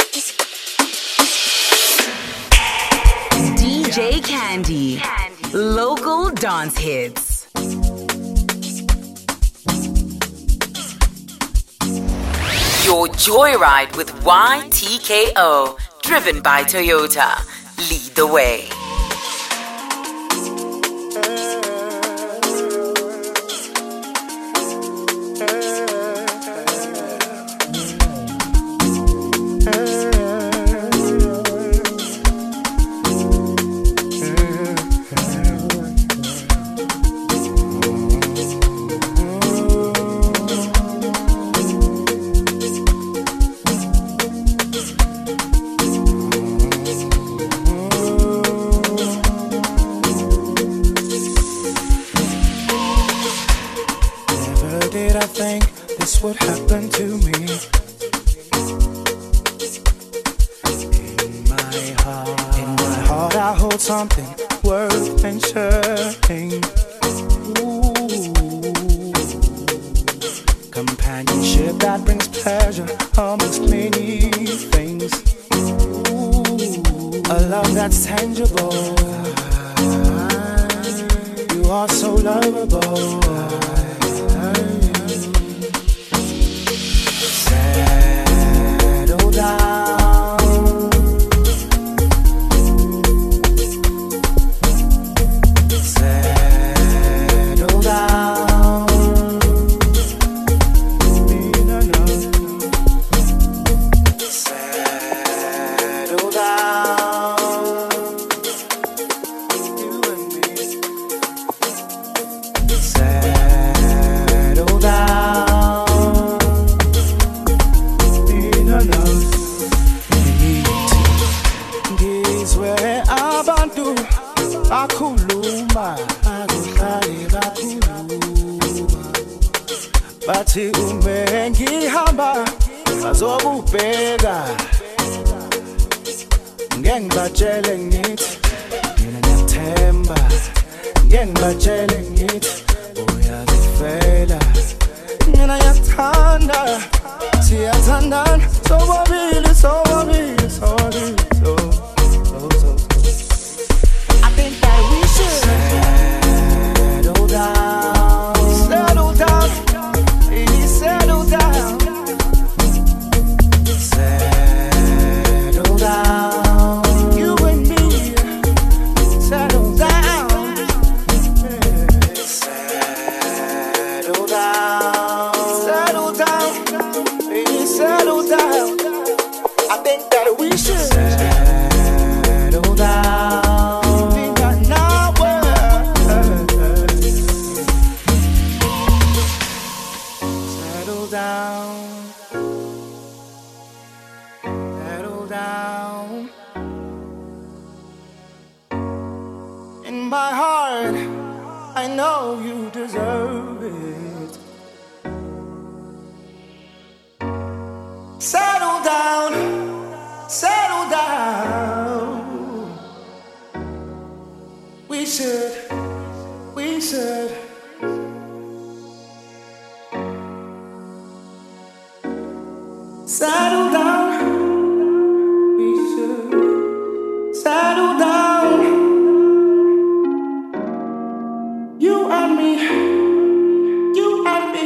DJ Candy. Local dance hits. Your Joyride with YTKO, driven by Toyota. Lead the way. What happened to me? In my heart I hold something worth mentioning. Ooh. Companionship that brings pleasure amongst many things. Ooh. A love that's tangible. You are so lovable. Settle down. Settle down. Settle down. You and me. Settle down. Akhuluma akuhlale bakhuluma bathi uma ngihamba bazokubheka ngeke ngibatshele ngithi mina ngiyathemba ngeke ngibatshele ngithi uyazifela mina ngiyathanda siyathandana sobabili sobabili sobabili so settle down, settle down, please settle down, settle down, you and me, settle down, settle down, settle down, please settle down. I think that we should settle down. Settle down. In my heart, I know you deserve it. Settle down, settle down. We should. Settle down, we should settle down. You and me, you and me.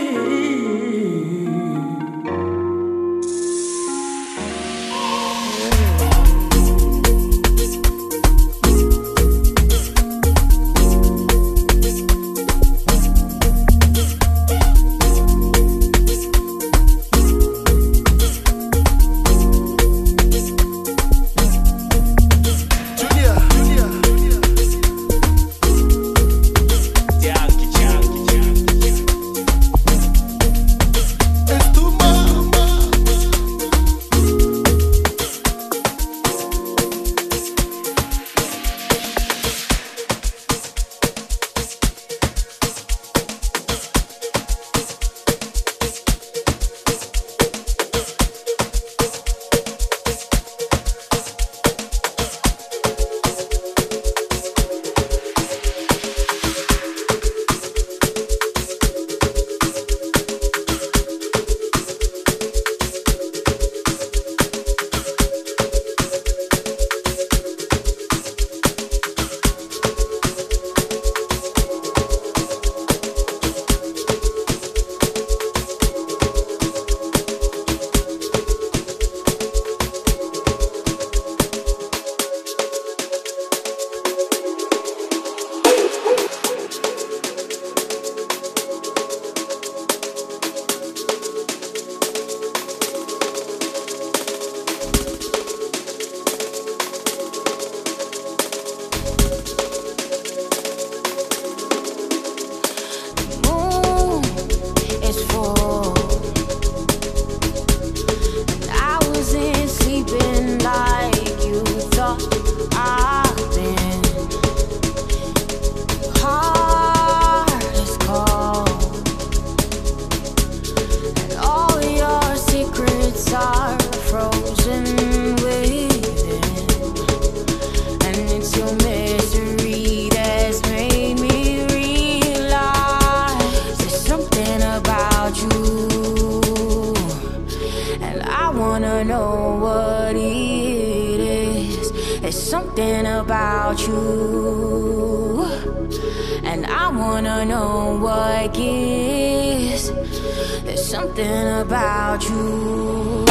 wanna know what it is. There's something about you, and I wanna know what gives. There's something about you.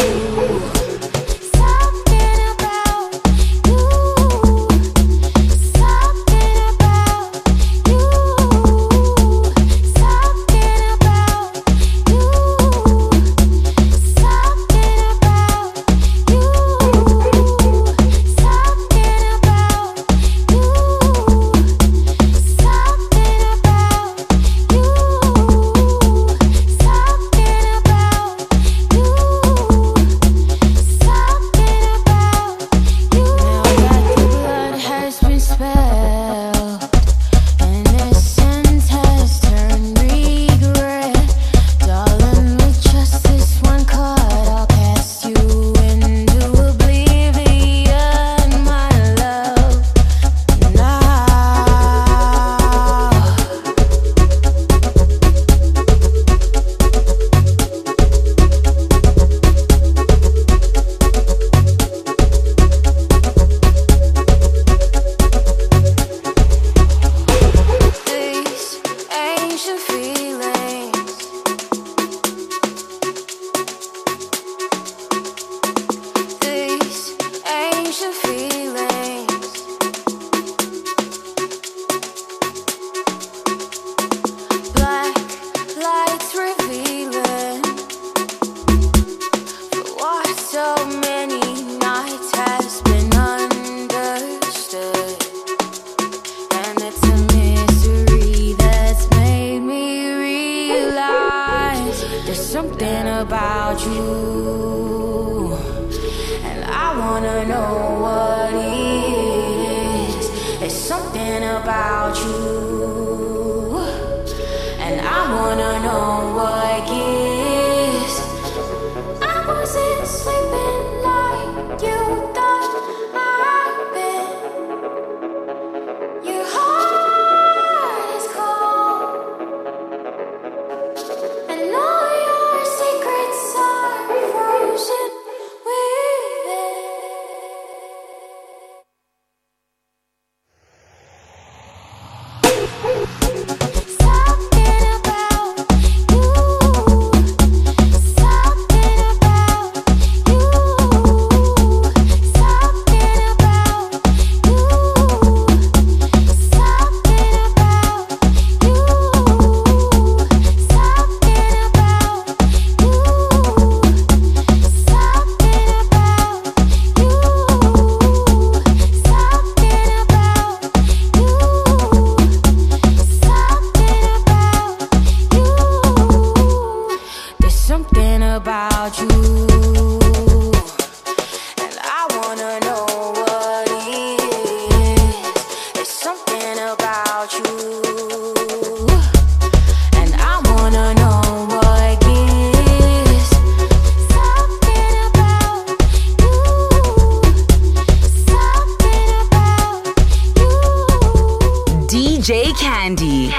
DJ Candy.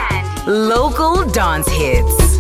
Local dance hits.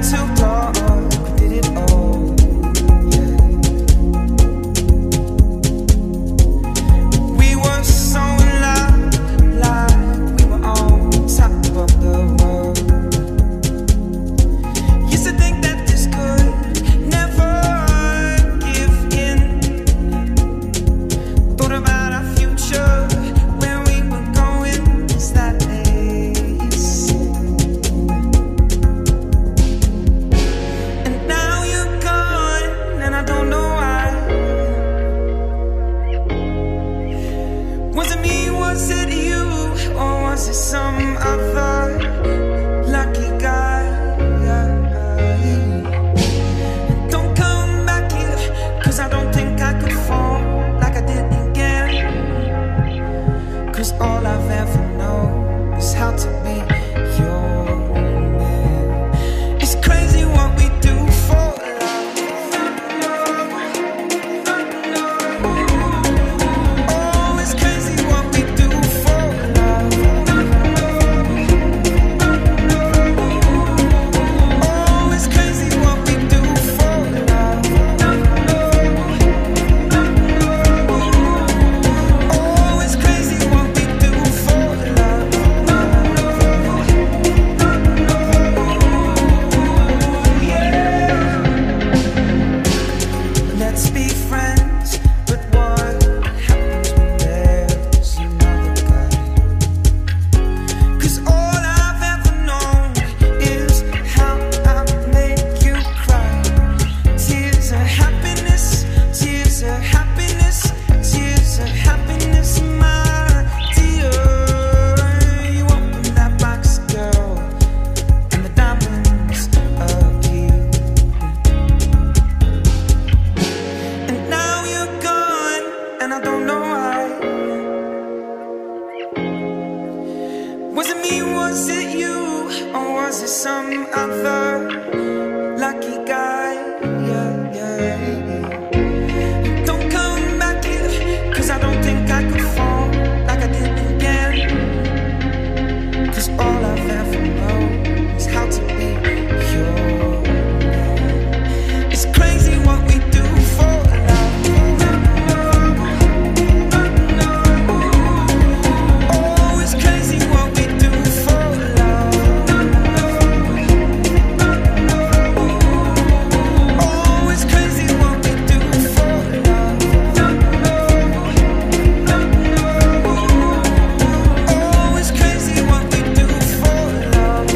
to talk, we did it all, yeah. We were so alive, like we were on top of the world. Used to think that this could never give in. Thought about our future, where we were going, is that ace. And now you're gone, and I don't know why. Was it me, was it you, or was it some other lucky guy? Don't come back here, 'cause I don't think I could fall like I did again. 'Cause all I've ever known is how to be your man. It's crazy what we do for love. Oh, it's crazy what we do for love. Oh, it's crazy what we do for love. Oh, it's crazy what we do for love. Yeah. Let's be friends, but what happens when there's another guy? 'Cause all I've ever known is how I make you cry. Tears of happiness, tears of happiness, tears of happiness, my dear. You open that box, girl, and the diamonds appear. And now you're gone, and I don't know why. Was it me, was it you, or was it some other lucky guy? Yeah, yeah. Don't come back here, 'cause I don't think I could fall like I did again. 'Cause all I've ever known is how to be your man. It's crazy what we do for love. Oh, it's crazy what we do for love. Oh, it's crazy what we do for love. Oh, it's crazy what we do for love.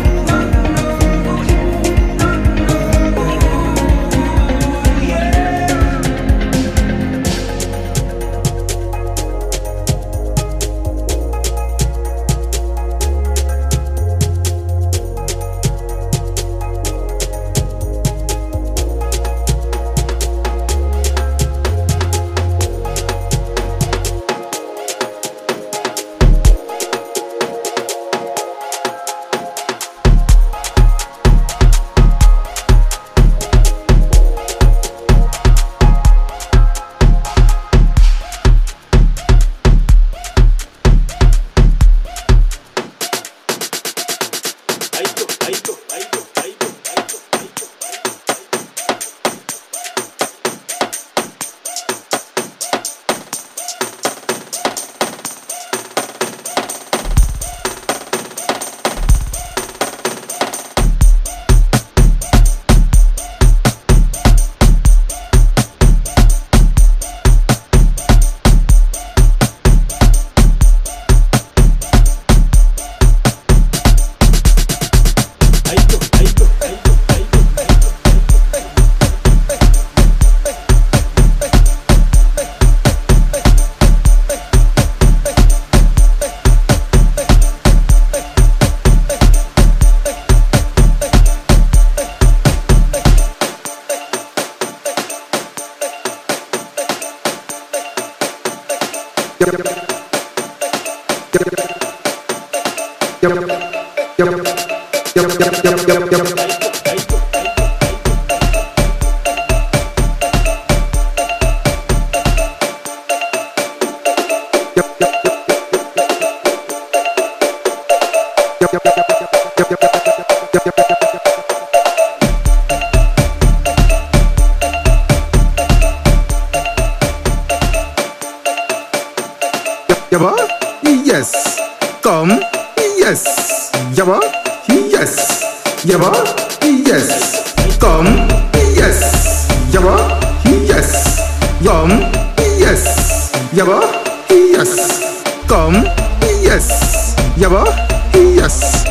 Yabba, yes. Come, yes. Yabba, yes. Yum, yes. Yabba, yes. Come, yes. Yabba, yes.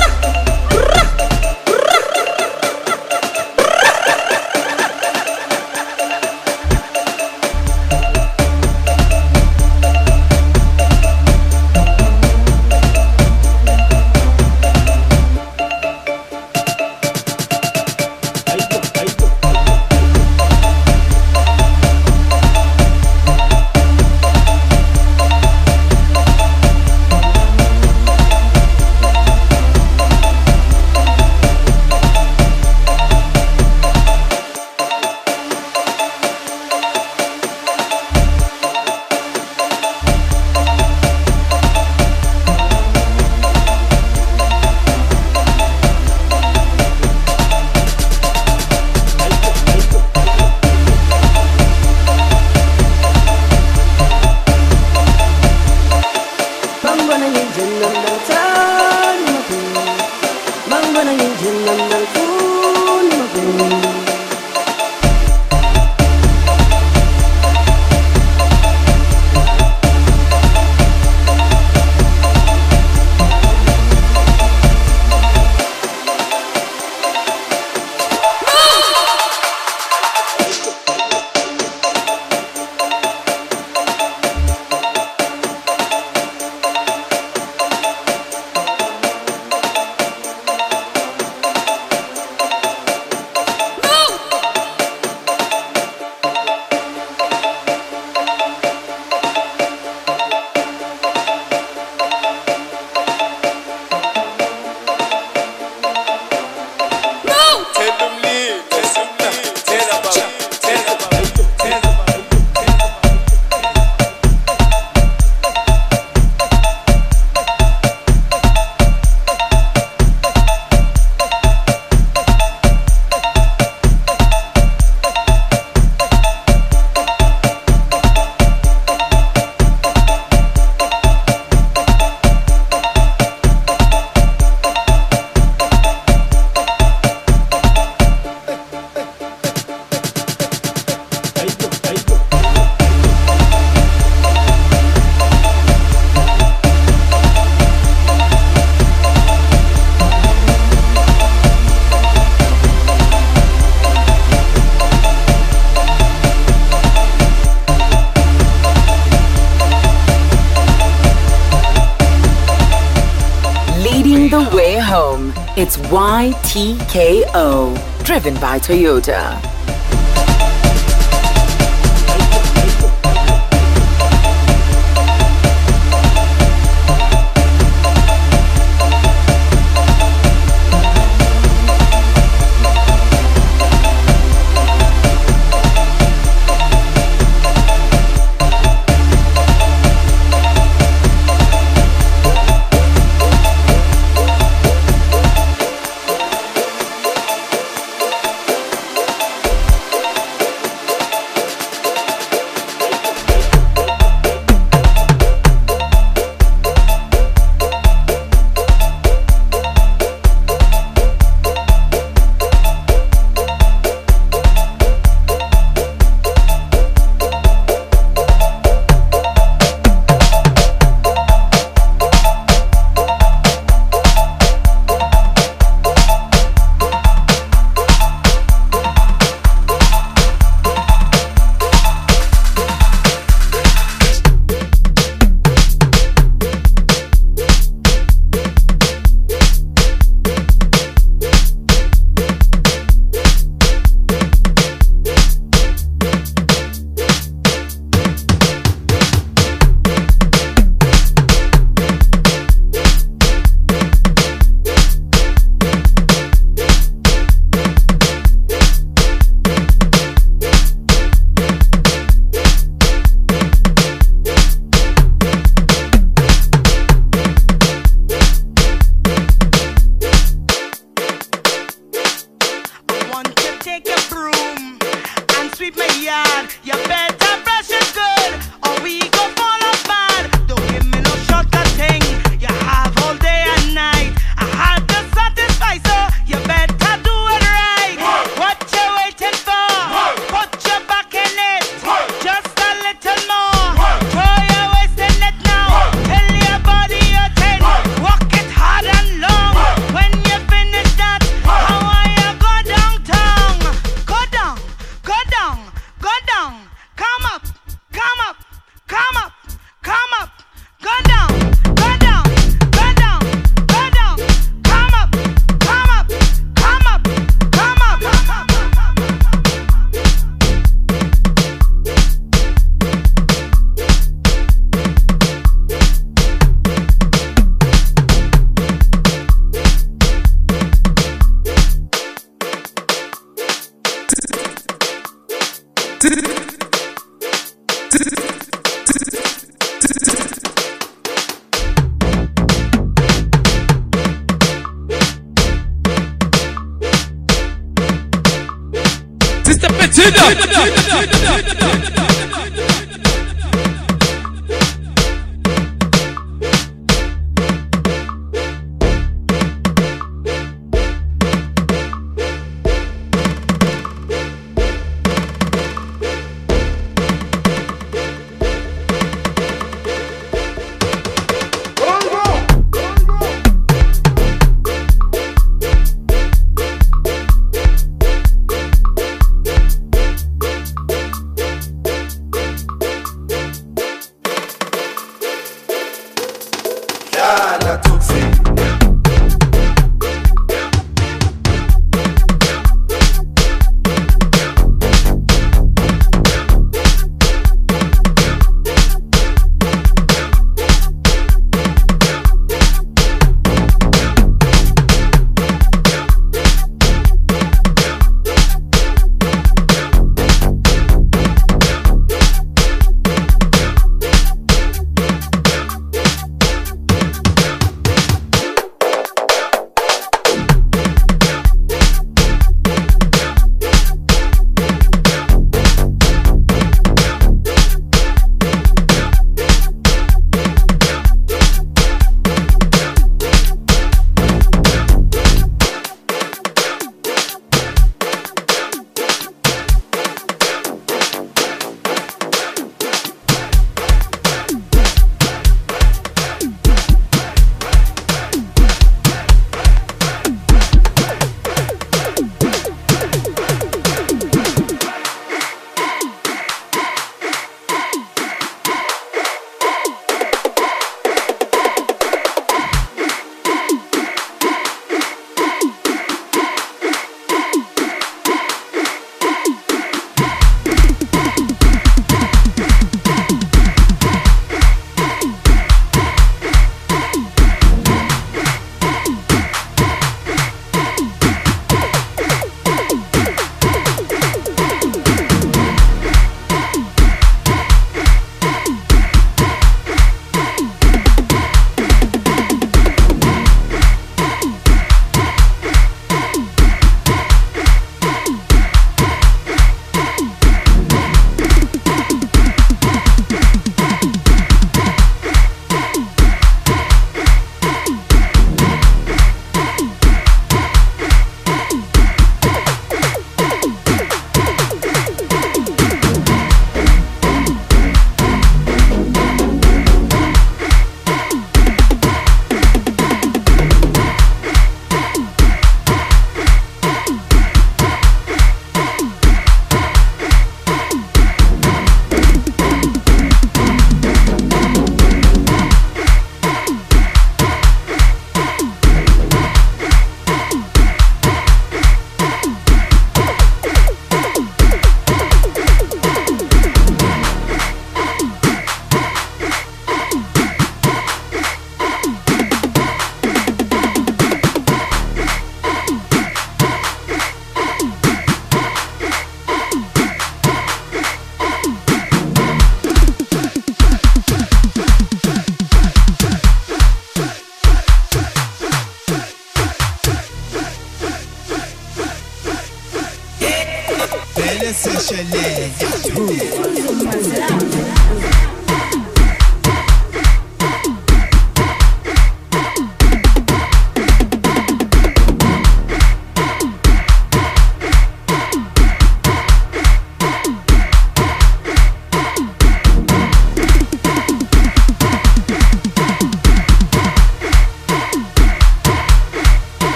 It's YTKO, driven by Toyota. You Sister Petina.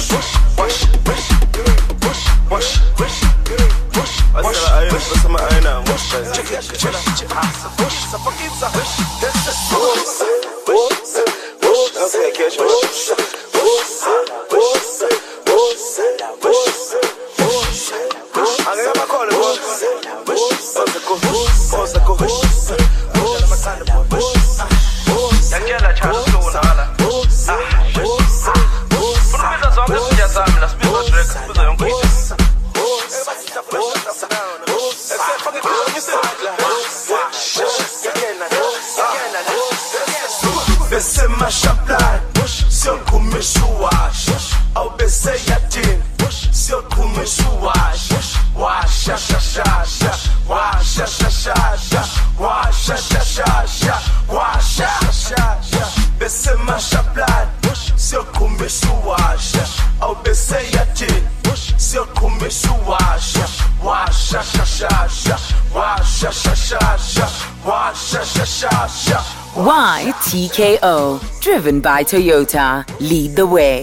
YTKO, driven by Toyota, lead the way.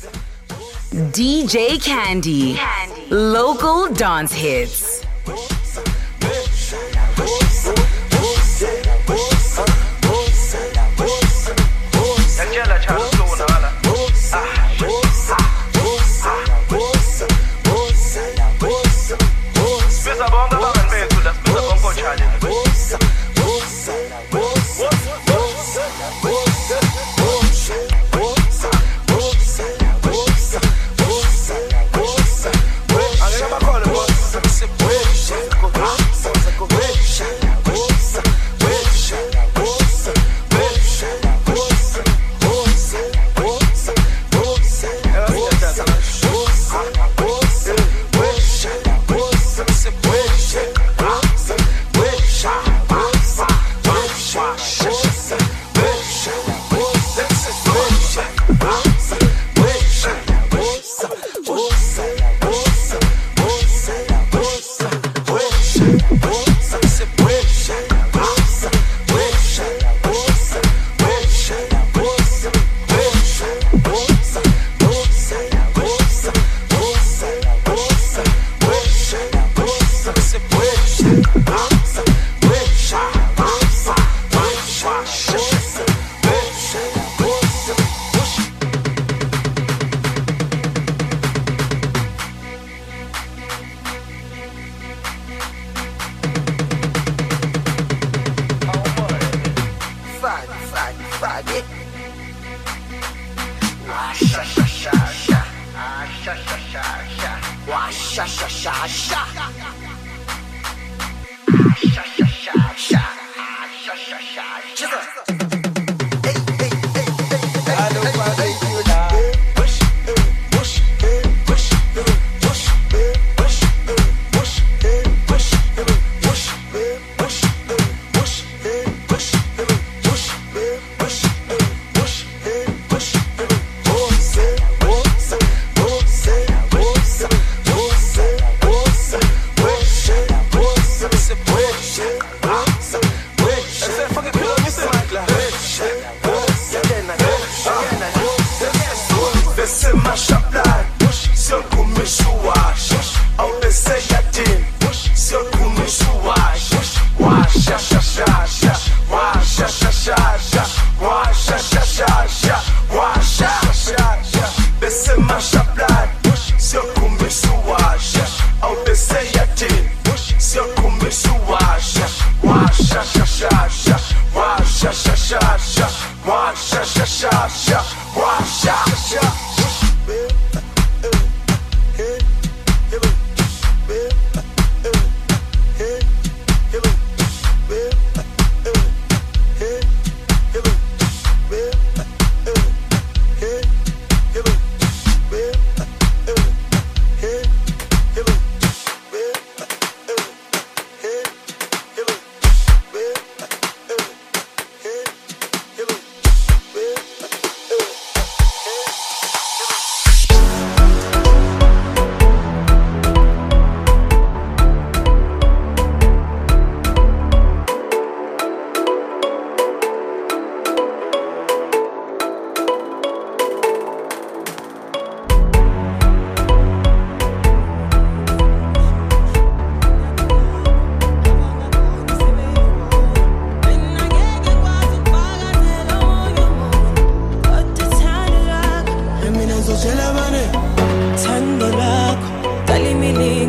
DJ Candy, local dance hits.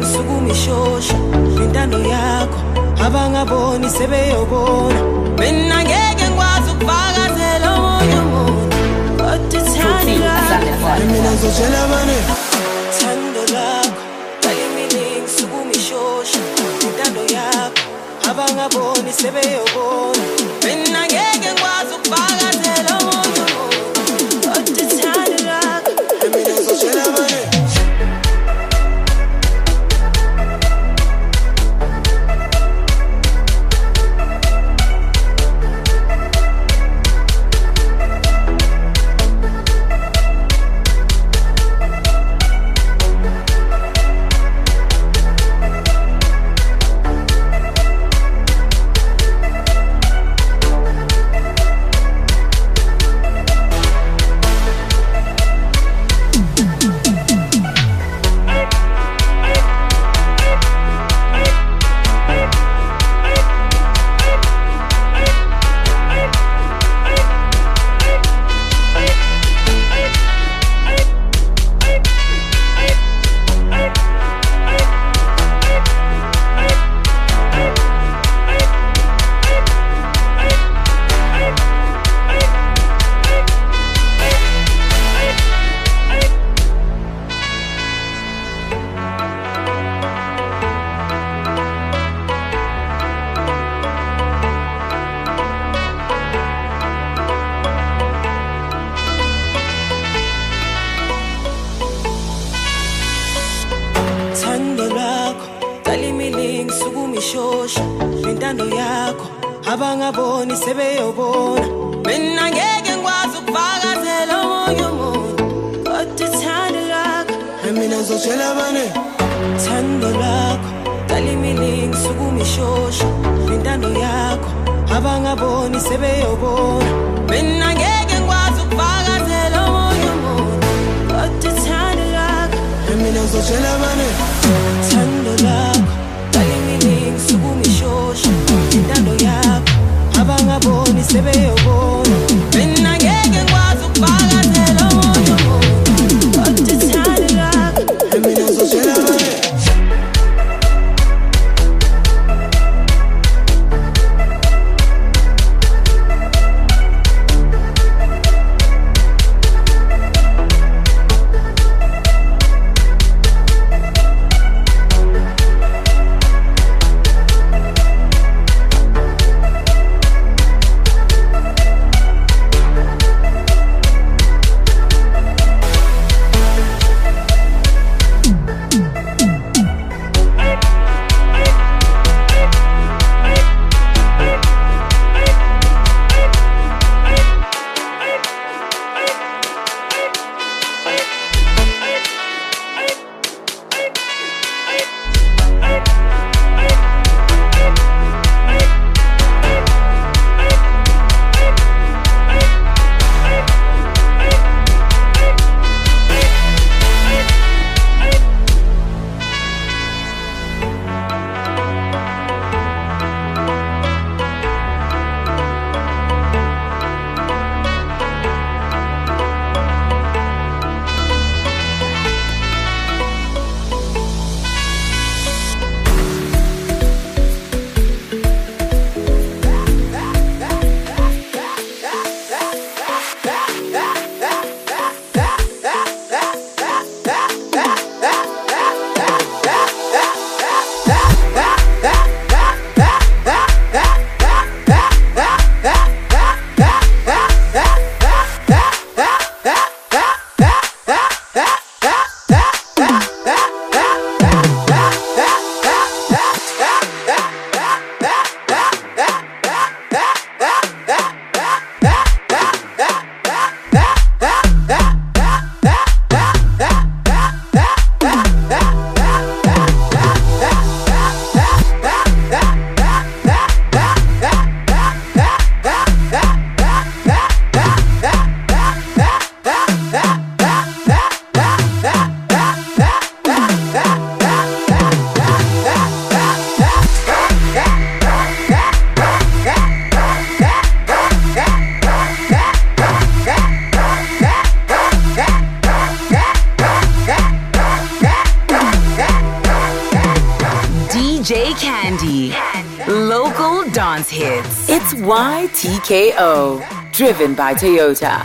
sukumishosha intando yakho abangaboni sebeyobona mina ngeke ngikwazi ukufakazela omunye umuntu kodwa ithandi lakho mina ngizotshela bani thando lakho ayiminingi sukumishosha intando yakho abangaboni sebeyobona mina ngeke ngikwazi ukufakazela omunye umuntu kodwa ithandi lakho mina ngizotshela bani abangaboni sebeyobona mina ngeke ngikwazi ukufakazela omunye umuntu kodwa ithando lakho mina ngizotshela bani thando lakho taliminingi sukumishosha intando yakho abangaboni sebeyobona mina ngeke ngikwazi ukufakazela omunye umuntu kodwa ithando lakho mina ngizotshela bani thando lakho taliminingi sukumishosha intando yakho abangaboni sebeyobona mina ngeke ngikwazi ukufakazela omunye umuntu kodwa ithando lakho mina ngizotshela bani Candy. Local dance hits. It's YTKO. Driven by Toyota.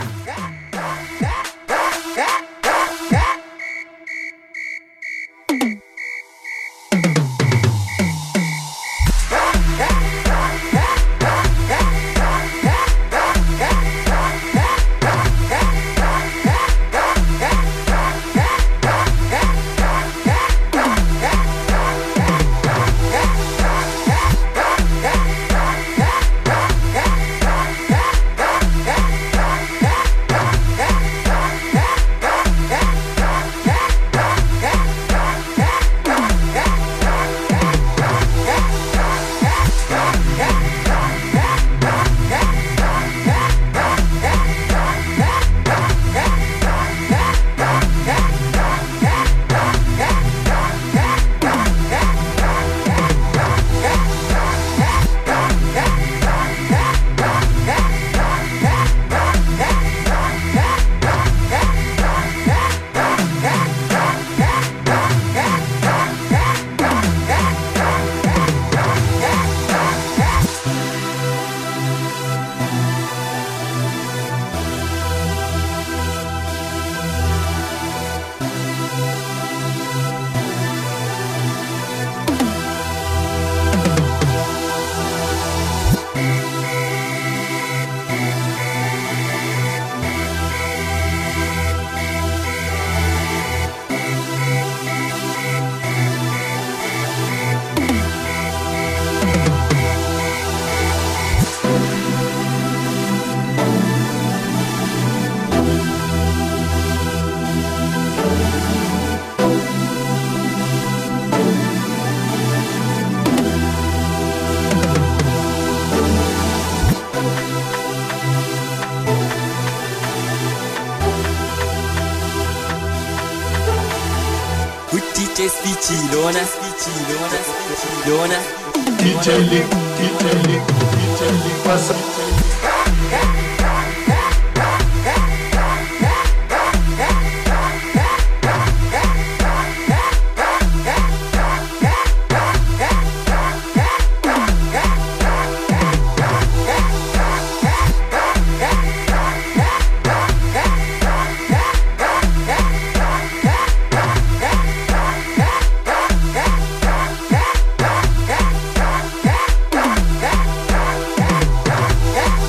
DJ Link, passa. Yeah.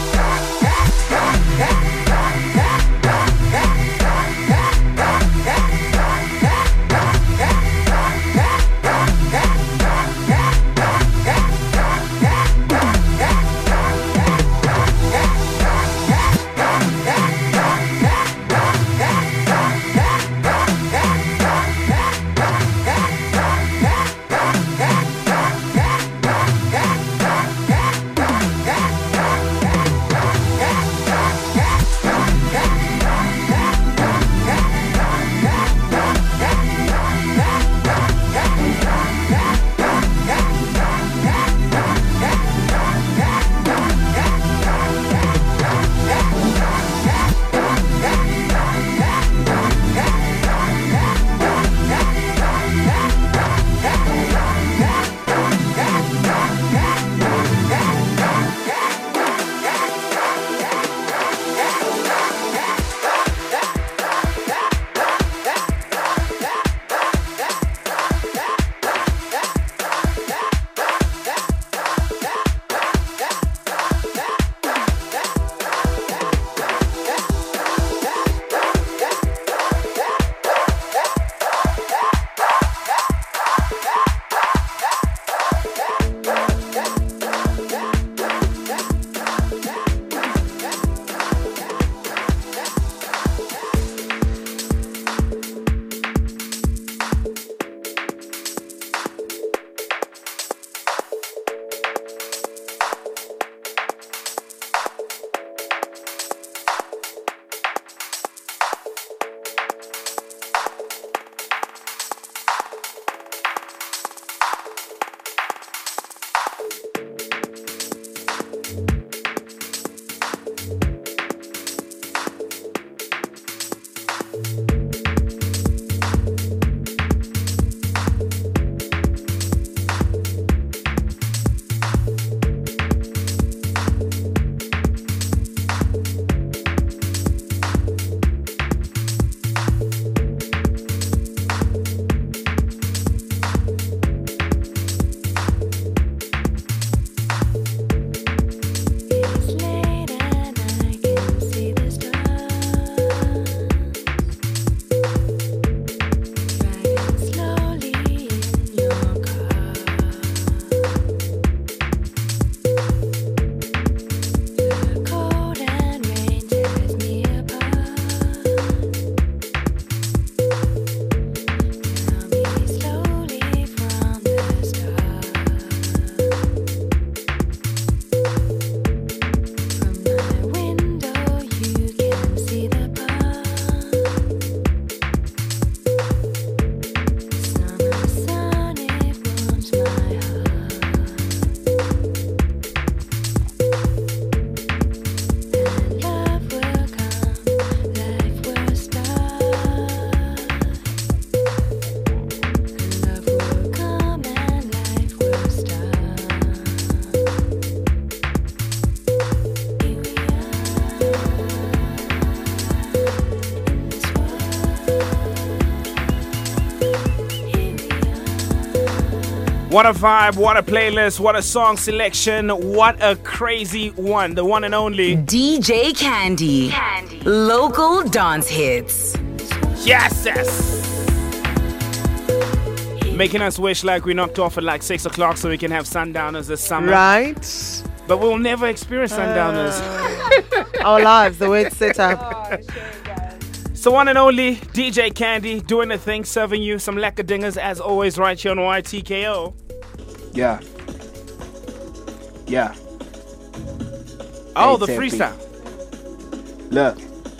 What a vibe, what a playlist, what a song selection, what a crazy one, the one and only DJ Candy. Local dance hits. Yes. Making us wish like we knocked off at like 6 o'clock so we can have sundowners this summer. Right. But we'll never experience sundowners. Our lives, the way it's set up. So one and only DJ Candy doing the thing, serving you some lekker dingers as always right here on YTKO. Yeah. Oh, Hey, the Teppy. freestyle. Look.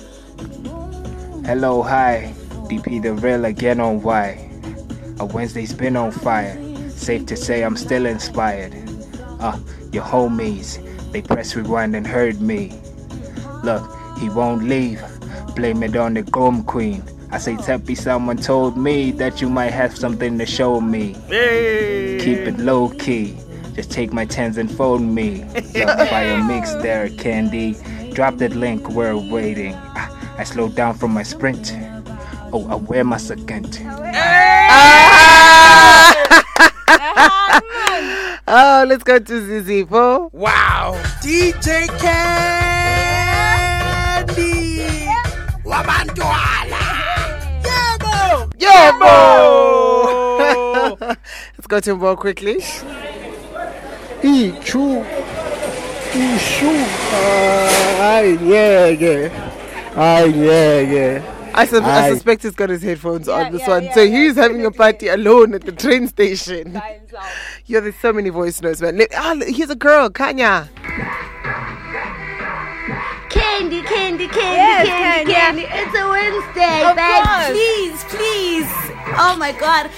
Hello, hi. DP the real again on Y. A Wednesday's been on fire. Safe to say I'm still inspired. Your homies, they press rewind and heard me. Look, he won't leave. Blame it on the Grom Queen. I say, Teppy, someone told me that you might have something to show me. Hey. Keep it low key. Just take my tens and phone me. Look, fire mix there, Candy. Drop that link, we're waiting. I slowed down from my sprint. Oh, I wear my second. Oh, let's go to Zizipo. Wow. DJ Candy. Yebo. Let's go to him more quickly. Yeah. I suspect he's got his headphones on this one. So he's having a party alone at the train station. Yeah, there's so many voice notes, man. Here's a girl, Kanya. Candy. It's a Wednesday, Of babe. course. Please. Oh my God.